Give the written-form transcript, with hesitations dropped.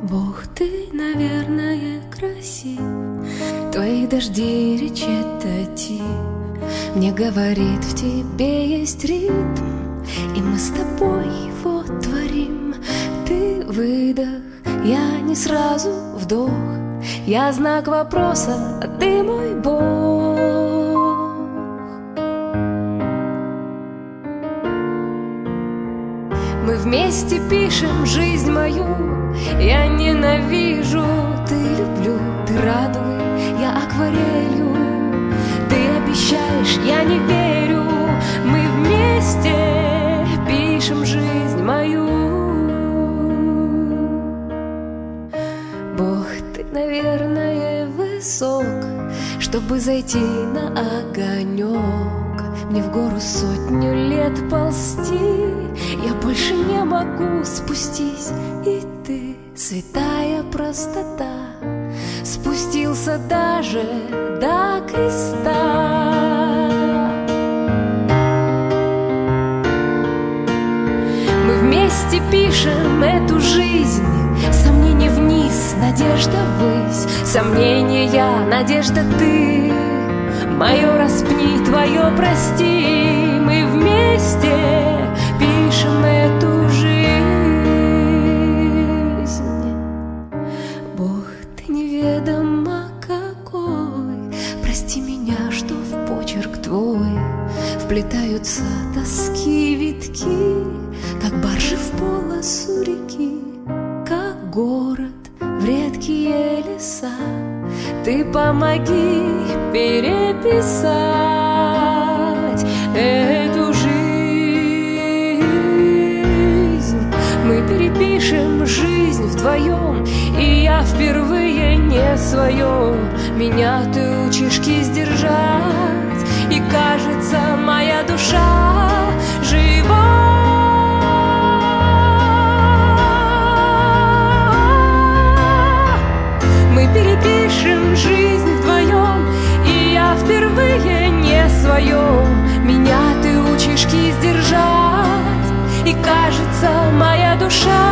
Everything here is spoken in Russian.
Бог, ты, наверное, красив, твои дожди речитатив. Мне говорит, в тебе есть ритм, и мы с тобой его творим. Ты выдох, я не сразу вдох, я знак вопроса, а ты мой Бог. Мы вместе пишем жизнь мою, я ненавижу, ты люблю, ты радугой, я акварелью. Ты обещаешь, я не верю, мы вместе пишем жизнь мою. Бог, ты, наверное, высок, чтобы зайти на огонек. Мне в гору 100 лет ползти, я больше не могу, спустись. И ты, святая простота, спустился даже до креста. Мы вместе пишем эту жизнь, сомнения вниз, надежда ввысь, сомнения, надежда ты. Мое распни, твое прости, мы вместе пишем эту жизнь. Бог, ты неведомо какой, прости меня, что в почерк твой вплетаются тоски витки, как баржи в полосу реки, как город в редкие леса. Ты помоги переписать эту жизнь. Мы перепишем жизнь вдвоем, и я впервые не свое. Меня ты учишь кисть держать, и кажется, моя душа жива. Мы перепишем жизнь вдвоем, и я впервые не свое. Меня ты учишь кисть держать, и кажется, моя душа